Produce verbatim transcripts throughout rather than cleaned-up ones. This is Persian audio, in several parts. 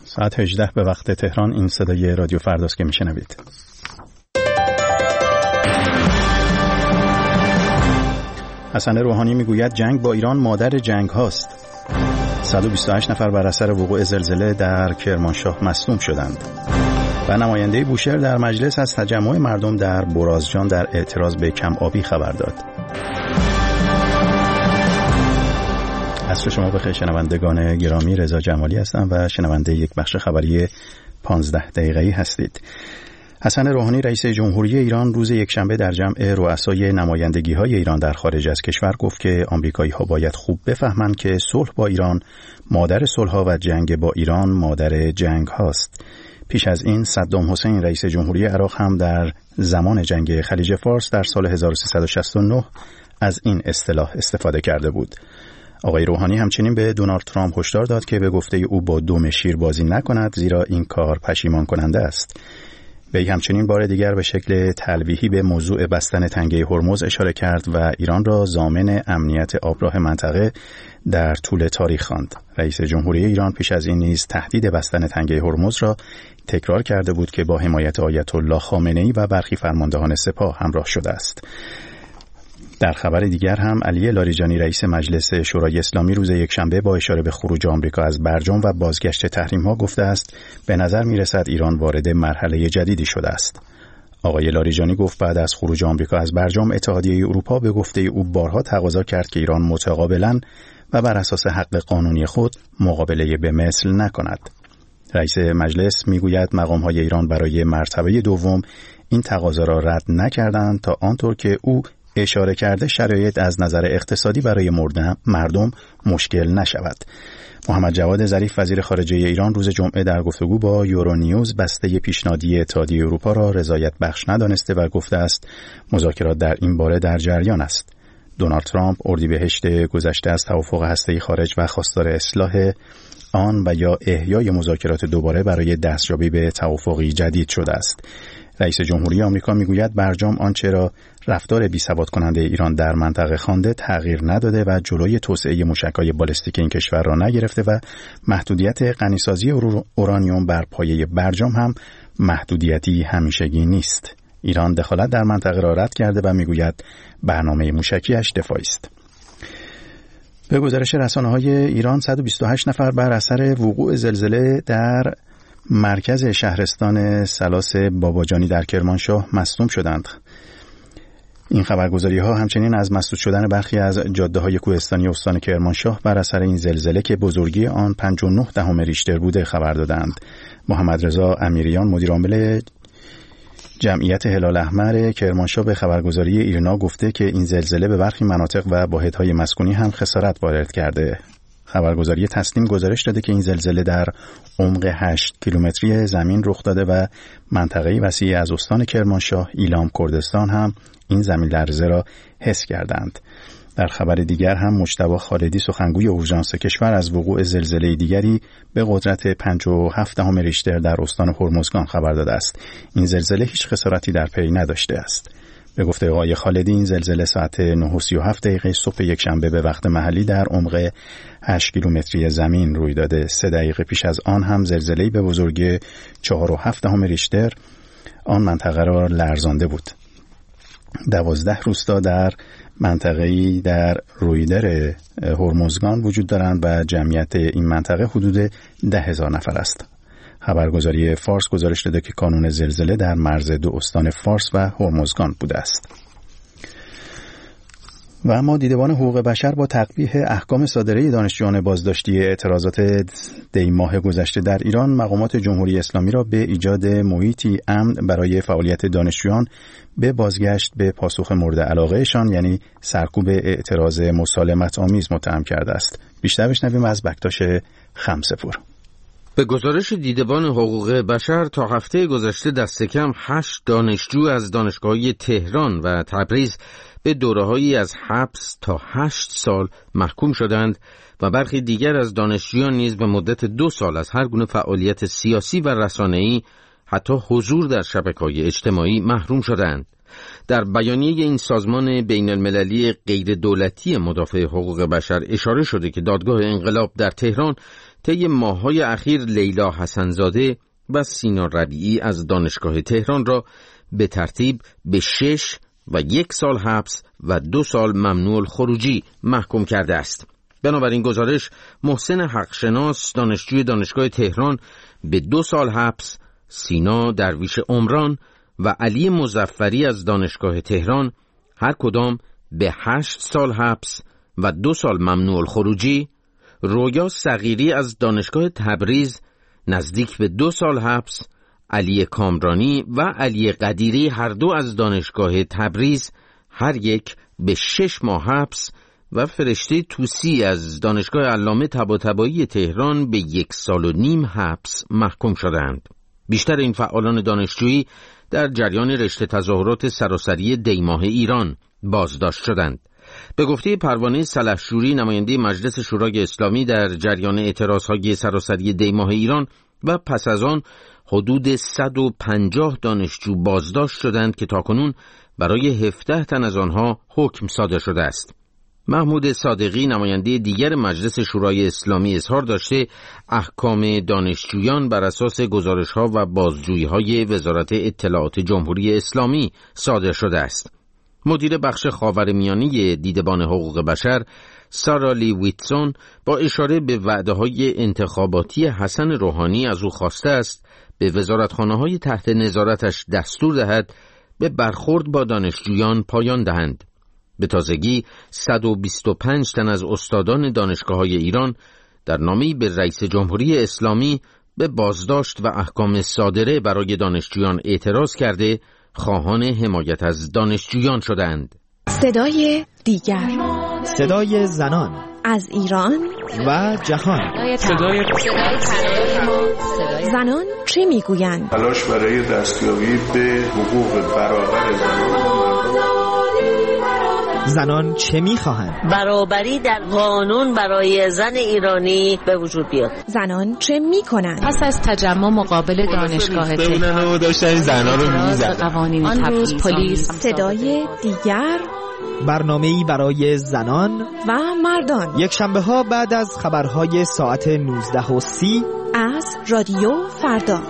ساعت هجده به وقت تهران. این صدای رادیو فرداست که میشنوید. حسن روحانی میگوید جنگ با ایران مادر جنگ هاست. صد و بیست و هشت نفر بر اثر وقوع زلزله در کرمانشاه مصدوم شدند. و نماینده بوشهر در مجلس از تجمع مردم در برازجان در اعتراض به کم آبی خبر داد. عصر شما بخیر شنوندگان گرامی، رضا جمالی هستم و شنونده یک بخش خبری پانزده دقیقه‌ای هستید. حسن روحانی رئیس جمهوری ایران روز یکشنبه در جمع رؤسای نمایندگی‌های ایران در خارج از کشور گفت که آمریکایی‌ها باید خوب بفهمند که صلح با ایران مادر صلح‌ها و جنگ با ایران مادر جنگ هاست. پیش از این صدام حسین رئیس جمهوری عراق هم در زمان جنگ خلیج فارس در سال هزار و سیصد و شصت و نه از این اصطلاح استفاده کرده بود. آقای روحانی همچنین به دونالد ترامپ هشدار داد که به گفته او با دم شیر بازی نکند، زیرا این کار پشیمان کننده است. وی همچنین بار دیگر به شکل تلویحی به موضوع بستن تنگه هرمز اشاره کرد و ایران را ضامن امنیت آبراه منطقه در طول تاریخ خواند. رئیس جمهوری ایران پیش از این نیز تهدید بستن تنگه هرمز را تکرار کرده بود که با حمایت آیت الله خامنه‌ای و برخی فرماندهان سپاه همراه شده است. در خبر دیگر هم علی لاریجانی رئیس مجلس شورای اسلامی روز یکشنبه با اشاره به خروج آمریکا از برجام و بازگشت تحریم‌ها گفته است به نظر می‌رسد ایران وارد مرحله جدیدی شده است. آقای لاریجانی گفت بعد از خروج آمریکا از برجام اتحادیه اروپا به گفته او بارها تقاضا کرد که ایران متقابلاً و بر اساس حق قانونی خود مقابله به مثل نکند. رئیس مجلس میگوید مقام‌های ایران برای مرتبه دوم این تقاضا را رد نکردند تا آنطور که او اشاره کرده شرایط از نظر اقتصادی برای مردم مشکل نشود. محمد جواد ظریف وزیر خارجه ایران روز جمعه در گفتگو با یورونیوز بسته پیشنهادی اتحادیه اروپا را رضایت بخش ندانسته و گفته است مذاکرات در این باره در جریان است. دونالد ترامپ اردیبهشت گذشته از توافق هسته‌ای خارج و خواستار اصلاح آن و یا احیای مذاکرات دوباره برای دستیابی به توافقی جدید شده است. رئیس جمهوری آمریکا میگوید برجام آنچه را رفتار بی‌ثبات کننده ایران در منطقه خوانده تغییر نداده و جلوی توسعه موشک‌های بالستیک این کشور را نگرفته و محدودیت غنیسازی اورانیوم بر پایه برجام هم محدودیتی همیشگی نیست. ایران دخالت در منطقه را رد کرده و میگوید برنامه موشکی‌اش دفاعی است. به گزارش رسانه‌های ایران صد و بیست و هشت نفر بر اثر وقوع زلزله در مرکز شهرستان سلاس باباجانی در کرمانشاه مصدوم شدند. این خبرگزاری ها همچنین از مسدود شدن برخی از جاده های کوهستانی استان کرمانشاه بر اثر این زلزله که بزرگی آن پنج و نه دهم ریشتر بوده خبر دادند. محمد رضا امیریان مدیر عامل جمعیت هلال احمر کرمانشاه به خبرگزاری ایرنا گفته که این زلزله به برخی مناطق و واحدهای مسکونی هم خسارت وارد کرده. خبرگزاری تسنیم گزارش داده که این زلزله در عمق هشت کیلومتری زمین رخ داده و منطقه وسیعی از استان کرمانشاه، ایلام، کردستان هم این زمین لرزه را حس کردند. در خبر دیگر هم مجتبی خالدی سخنگوی اورژانس کشور از وقوع زلزله دیگری به قدرت پنج و هفت دهم ریشتر در استان هرمزگان خبر داده است. این زلزله هیچ خسارتی در پی نداشته است. به گفته آقای خالدی این زلزله ساعت نه و سی و هفت دقیقه صبح یکشنبه به وقت محلی در عمق هشت کیلومتری زمین روی داده. سه دقیقه پیش از آن هم زلزله‌ای به بزرگی چهار و هفت دهم ریشتر آن منطقه را لرزانده بود. دوازده روستا در منطقه‌ای در رویدر هرمزگان وجود دارند و جمعیت این منطقه حدود ده هزار نفر است. خبرگزاری فارس گزارش داده که کانون زلزله در مرز دو استان فارس و هرمزگان بوده است. و اما دیدبان حقوق بشر با تقبیح احکام صادره دانشجویان بازداشتی اعتراضات دی ماه گذشته در ایران، مقامات جمهوری اسلامی را به ایجاد محیطی امن برای فعالیت دانشجویان به بازگشت به پاسخ مورد علاقهشان، یعنی سرکوب اعتراض مسالمت آمیز متهم کرده است. بیشتر بشنویم از بکتاش خمسه‌پور. به گزارش دیدبان حقوق بشر تا هفته گذشته دست کم هشت دانشجو از دانشگاه‌های تهران و تبریز به دوره‌هایی از حبس تا هشت سال محکوم شدند و برخی دیگر از دانشجویان نیز به مدت دو سال از هر گونه فعالیت سیاسی و رسانه‌ای حتی حضور در شبکه‌های اجتماعی محروم شدند. در بیانیه این سازمان بین المللی غیر دولتی مدافع حقوق بشر اشاره شده که دادگاه انقلاب در تهران طی ماه‌های اخیر لیلا حسن‌زاده و سینا ربیعی از دانشگاه تهران را به ترتیب به شش و یک سال حبس و دو سال ممنوع الخروجی محکوم کرده است. بنابراین گزارش محسن حقشناس دانشجوی دانشگاه تهران به دو سال حبس، سینا درویش عمران و علی مظفری از دانشگاه تهران هر کدام به هشت سال حبس و دو سال ممنوع الخروجی، رویا صغیری از دانشگاه تبریز نزدیک به دو سال حبس، علی کامرانی و علی قدیری هر دو از دانشگاه تبریز هر یک به شش ماه حبس و فرشته توسی از دانشگاه علامه طباطبایی تهران به یک سال و نیم حبس محکوم شدند. بیشتر این فعالان دانشجویی در جریان رشته تظاهرات سراسری دیماه ایران بازداشت شدند. به گفته پروانه سلحشوری نماینده مجلس شورای اسلامی در جریان اعتراضهای سراسری دیماه ایران و پس از آن حدود صد و پنجاه دانشجو بازداشت شدند که تاکنون برای هفده تن از آنها حکم صادر شده است. محمود صادقی نماینده دیگر مجلس شورای اسلامی اظهار داشته احکام دانشجویان بر اساس گزارش‌ها و بازجویی‌های وزارت اطلاعات جمهوری اسلامی صادر شده است. مدیر بخش خاورمیانه دیدبان حقوق بشر سارا لی ویتسون با اشاره به وعده‌های انتخاباتی حسن روحانی از او خواسته است به وزارتخانه‌های تحت نظارتش دستور دهد به برخورد با دانشجویان پایان دهند. به تازگی صد و بیست و پنج تن از استادان دانشگاه‌های ایران در نامه‌ای به رئیس جمهوری اسلامی به بازداشت و احکام صادره برای دانشجویان اعتراض کرده خواهان حمایت از دانشجویان شدند. صدای دیگر، صدای زنان از ایران و جهان، صدای زنان چه میگویند؟ تلاش برای دستیابی به حقوق برابر زنان. زنان چه میخواهند؟ برابری در قانون برای زن ایرانی به وجود بیاد. زنان چه میکنند؟ پس از تجمع مقابل دانشگاه تهران داشتن زنها رو میزدن. قوانین تبعیض، پلیس. صدای دیگر، برنامه‌ای برای زنان و مردان، یک شنبه ها بعد از خبرهای ساعت نوزده و سی از رادیو فردا.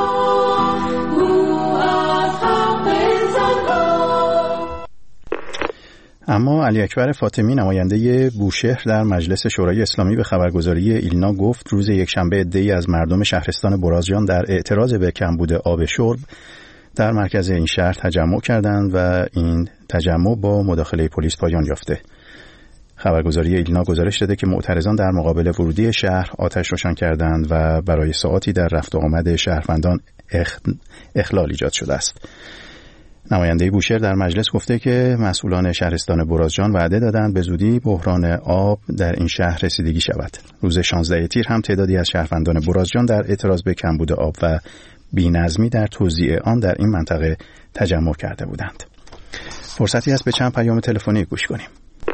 اما علی اکبر فاطمی نماینده بوشهر در مجلس شورای اسلامی به خبرگزاری ایلنا گفت روز یکشنبه عده‌ای از مردم شهرستان برازجان در اعتراض به کمبود آب شرب در مرکز این شهر تجمع کردند و این تجمع با مداخله پلیس پایان یافته. خبرگزاری ایلنا گزارش داده که معترضان در مقابل ورودی شهر آتش روشن کردند و برای ساعاتی در رفت و آمد شهروندان اخ... اخلال ایجاد شده است. نماینده بوشهر در مجلس گفته که مسئولان شهرستان برازجان وعده دادند به زودی بحران آب در این شهر رسیدگی شود. روز شانزده تیر هم تعدادی از شهروندان برازجان در اعتراض به کمبود آب و بی‌نظمی در توزیع آن در این منطقه تجمع کرده بودند. فرصتی است به چند پیام تلفنی گوش کنیم.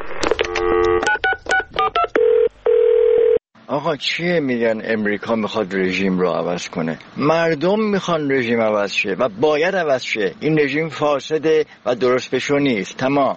آقا چیه میگن امریکا میخواد رژیم رو عوض کنه؟ مردم میخوان رژیم عوض شه و باید عوض شه. این رژیم فاسده و درست بشو نیست. تمام.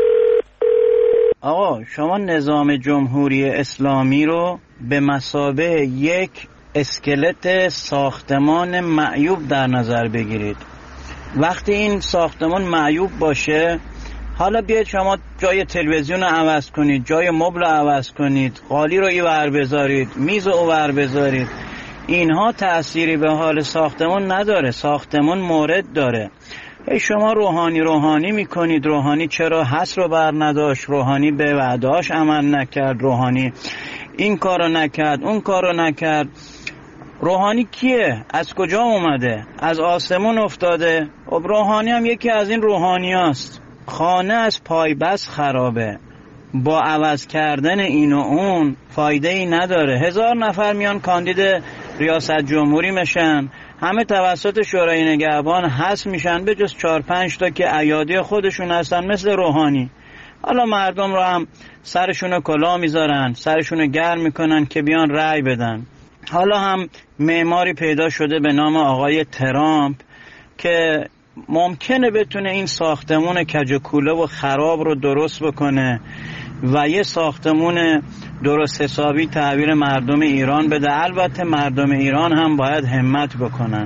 آقا شما نظام جمهوری اسلامی رو به مثابه یک اسکلت ساختمان معیوب در نظر بگیرید. وقتی این ساختمان معیوب باشه، حالا بیاید شما جای تلویزیون رو عوض کنید، جای مبل رو عوض کنید، قالی رو اینور بذارید، میز رو اونور بذارید، اینها تأثیری به حال ساختمان نداره. ساختمان مورد داره. شما روحانی روحانی میکنید. روحانی چرا حس رو بر نداشت؟ روحانی به وعدهاش عمل نکرد. روحانی این کارو نکرد، اون کارو نکرد. روحانی کیه؟ از کجا اومده؟ از آسمون افتاده؟ خب روحانی هم یکی از این روحانی هاست. خانه از پای بس خرابه. با عوض کردن این و اون فایده ای نداره. هزار نفر میان کاندید ریاست جمهوری میشن، همه توسط شورای نگهبان حذف میشن به جز چهار پنج تا که ایادی خودشون هستن مثل روحانی. حالا مردم رو هم سرشون کلاه میذارن، سرشون گرم میکنن که بیان رأی بدن. حالا هم معماری پیدا شده به نام آقای ترامپ که ممکنه بتونه این ساختمون کج و کوله و خراب رو درست بکنه. و یه ساختمون درست حسابی تحویل مردم ایران بده. البته مردم ایران هم باید همت بکنن.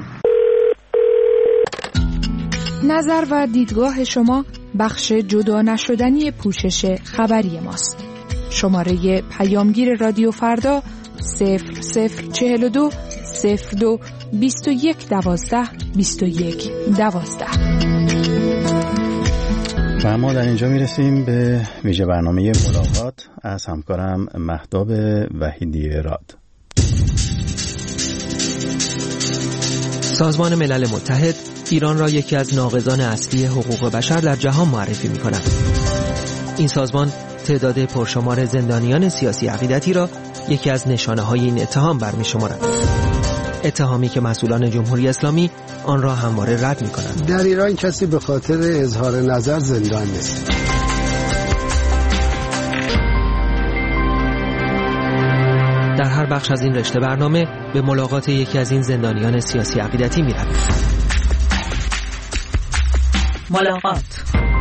نظر و دیدگاه شما بخش جدا نشدنی پوشش خبری ماست. شماره پیامگیر رادیو فردا صفر صفر چهل و دو صفر دو بیست و یک دوازده بیست و یک دوازده. و ما در اینجا میرسیم به ویژه برنامه ملاقات از همکارم مهتاب وحیدی راد. سازمان ملل متحد ایران را یکی از ناقضان اصلی حقوق بشر در جهان معرفی می کند. این سازمان تعداد پرشمار زندانیان سیاسی عقیدتی را یکی از نشانه‌های این اتهام برمی شمارد. اتهامی که مسئولان جمهوری اسلامی آن را همواره رد می کنند. در ایران کسی به خاطر اظهار نظر زندان نیست. در هر بخش از این رشته برنامه به ملاقات یکی از این زندانیان سیاسی عقیدتی می رویم. ملاقات.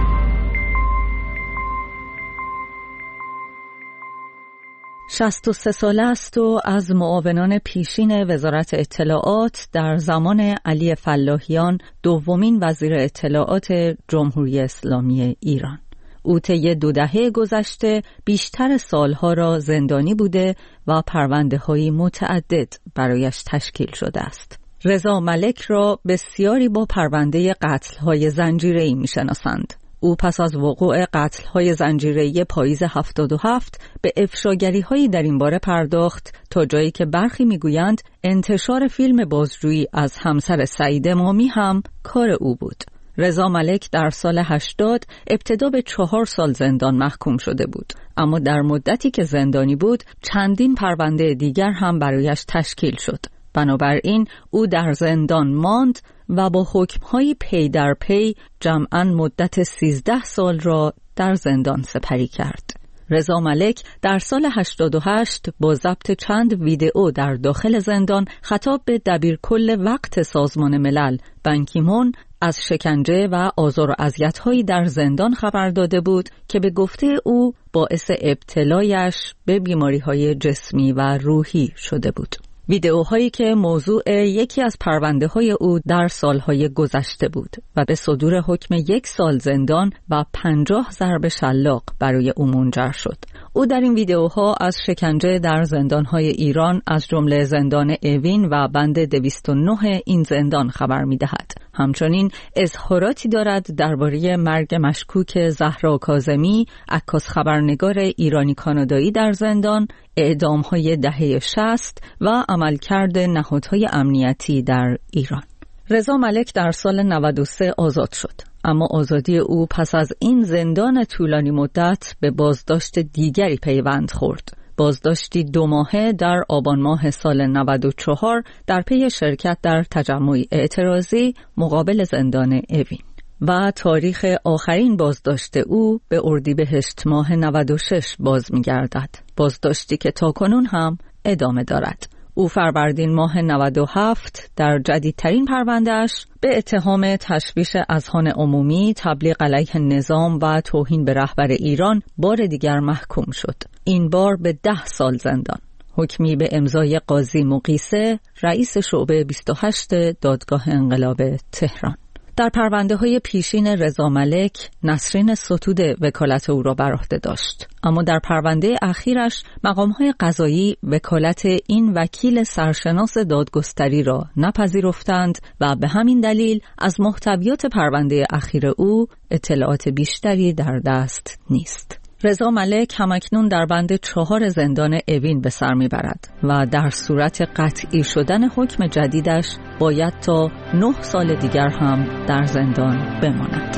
شصت و سه ساله است و از معاونان پیشین وزارت اطلاعات در زمان علی فلاحیان دومین وزیر اطلاعات جمهوری اسلامی ایران. او طی دو دهه گذشته بیشتر سالها را زندانی بوده و پرونده‌های متعدد برایش تشکیل شده است. رضا ملک را بسیاری با پرونده قتل‌های زنجیره‌ای می‌شناسند. او پس از وقوع قتل‌های زنجیره‌ای پاییز هفتاد و هفت به افشاگری‌هایی در این باره پرداخت تا جایی که برخی می‌گویند انتشار فیلم بازجویی از همسر سعید امامی هم کار او بود. رضا ملک در سال هشتاد ابتدا به چهار سال زندان محکوم شده بود، اما در مدتی که زندانی بود چندین پرونده دیگر هم برایش تشکیل شد. بنابراین او در زندان ماند و با حکم‌های پی در پی جمعاً مدت سیزده سال را در زندان سپری کرد. رضا ملک در سال هشتاد و هشت با ضبط چند ویدئو در داخل زندان خطاب به دبیرکل وقت سازمان ملل بان کی مون از شکنجه و آزار و اذیت‌هایی در زندان خبر داده بود که به گفته او باعث ابتلایش به بیماری‌های جسمی و روحی شده بود. ویدئوهایی که موضوع یکی از پرونده‌های او در سالهای گذشته بود و به صدور حکم یک سال زندان و پنجاه ضرب شلاق برای او منجر شد. او در این ویدئوها از شکنجه در زندان‌های ایران از جمله زندان اوین و بند دویست و نه این زندان خبر می‌دهد. همچنین اظهاراتی دارد درباره مرگ مشکوک زهرا کاظمی، عکاس خبرنگار ایرانی کانادایی در زندان، اعدام‌های دهه شصت و عملکرد نهادهای امنیتی در ایران. رضا ملک در سال نود و سه آزاد شد، اما آزادی او پس از این زندان طولانی مدت به بازداشت دیگری پیوند خورد. بازداشتی دو ماهه در آبان ماه سال نود و چهار در پی شرکت در تجمعی اعتراضی مقابل زندان اوین و تاریخ آخرین بازداشت او به اردیبهشت ماه نود و شش باز می‌گردد. بازداشتی که تاکنون هم ادامه دارد. او فروردین ماه نود و هفت در جدیدترین پروندهش به اتهام تشویش اذهان عمومی، تبلیغ علیه نظام و توهین به رهبر ایران بار دیگر محکوم شد. این بار به ده سال زندان. حکمی به امضای قاضی مقیسه، رئیس شعبه بیست و هشت دادگاه انقلاب تهران. در پرونده های پیشین رضا ملک، نسرین ستوده وکالت او را بر عهده داشت، اما در پرونده اخیرش مقام های قضایی وکالت این وکیل سرشناس دادگستری را نپذیرفتند و به همین دلیل از محتویات پرونده اخیر او اطلاعات بیشتری در دست نیست. رضا ملک همکنون در بند چهار زندان اوین به سر میبرد و در صورت قطعی شدن حکم جدیدش باید تا نه سال دیگر هم در زندان بماند.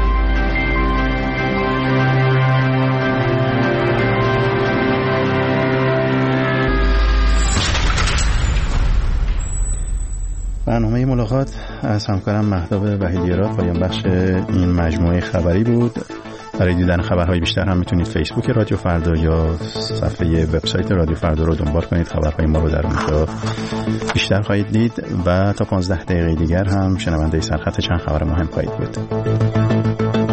برنامه ملاقات از همکارم مهتاب وحیدی راد پایان بخش این مجموعه خبری بود. برای دیدن خبرهای بیشتر هم میتونید فیسبوک رادیو فردا یا صفحه وبسایت رادیو فردا رو دنبال کنید. خبرهای ما رو در اونجا بیشتر خواهید دید و تا پانزده دقیقه دیگر هم شنونده سرخط چند خبر مهم خواهید بود.